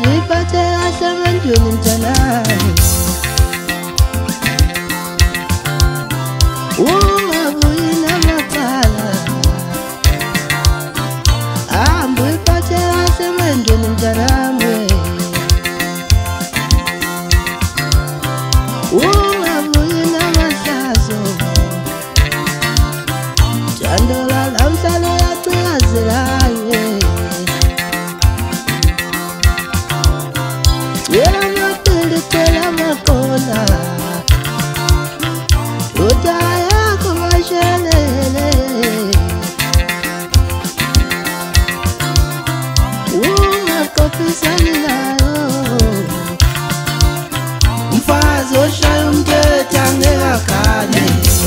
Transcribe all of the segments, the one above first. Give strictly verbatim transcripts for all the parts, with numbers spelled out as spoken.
uziphathe kahle ebantwini mntanami, ungabuyi namacala, hamba uyiphathe kahle ebantwini mntanami, ungabuyi namahlazo, jandola lamhlalo yacazelayo. Yela mapili tela makona, utaya kumashelele, ungakopisani nayo, mfazi oshaya umthetho angekakali.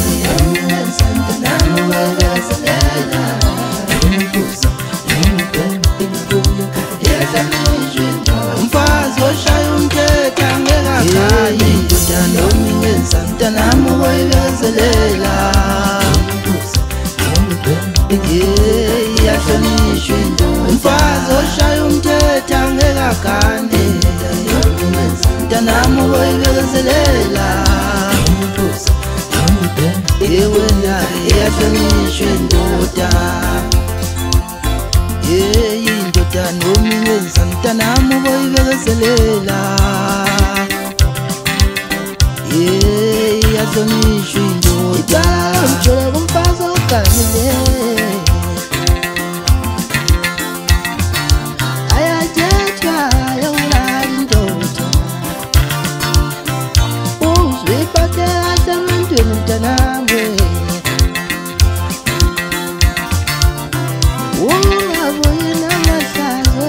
Mfazi oshaya umthetho angekakali, noma ingenza mntanami uyibekezelela, iyahlonishwa indoda. Mfazi oshaya umthetho angekakali, mntanami uyibekezelela, wena iyahlonishwa indoda. Indoda noma ingenza mntanami uyibekezelela, iyahlonishwa indoda. Ngijule kumfazi oganile, ayathethwa ayawulala indoda, uziphathe kahle ebantwini mntanami, ungabuyi namahlazo,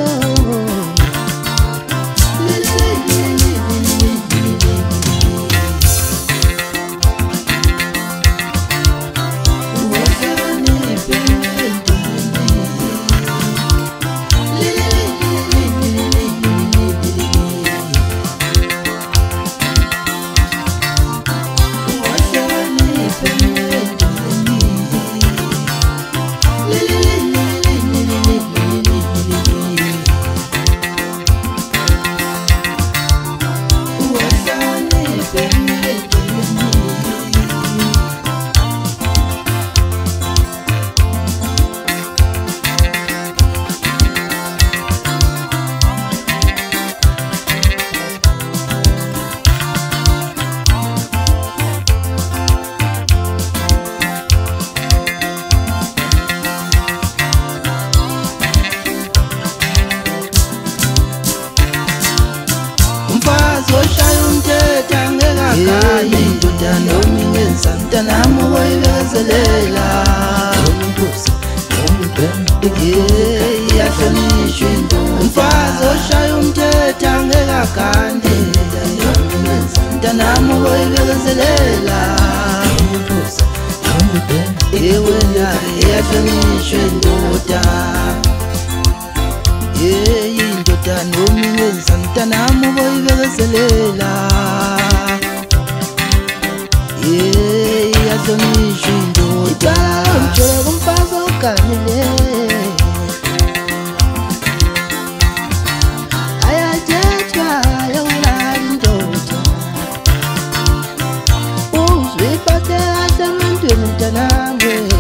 oshaya umthetho angekakali, indoda noma ingenza mntanami uyibekezelela, iyahlonishwa indoda. Mfazi oshaya umthetho angekakali, mntanami uyibekezelela, wena iyahlonishwa indoda. Indoda noma ingenza mntanami uyibekezelela, iyahlonishwa indoda. Ngijule kumfazi oganile, ayathethwa ayawulala indoda, uziphathe kahle ebantwini mntanami.